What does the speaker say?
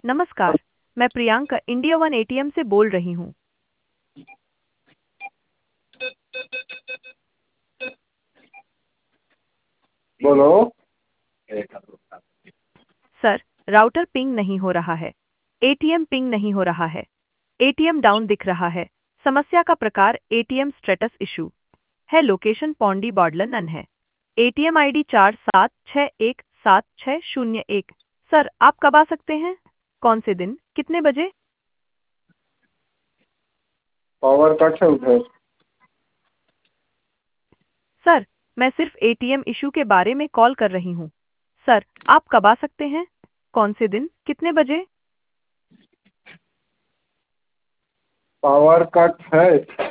नमस्कार। मैं Priyanka India one ATM से बोल रही हूँ। बोलो। सर, राउटर पिंग नहीं हो रहा है। एटीएम पिंग नहीं हो रहा है। एटीएम डाउन दिख रहा है। समस्या का प्रकार एटीएम स्टेटस इशू है। लोकेशन पौंडी बॉडलन नन है। ATM ID 47617601। सर, आप कब आ सकते हैं? कौन से दिन, कितने बजे? पावर कट है उधर। सर, मैं सिर्फ एटीएम इशू के बारे में कॉल कर रही हूँ। सर, आप कब आ सकते हैं? कौन से दिन, कितने बजे? पावर कट है।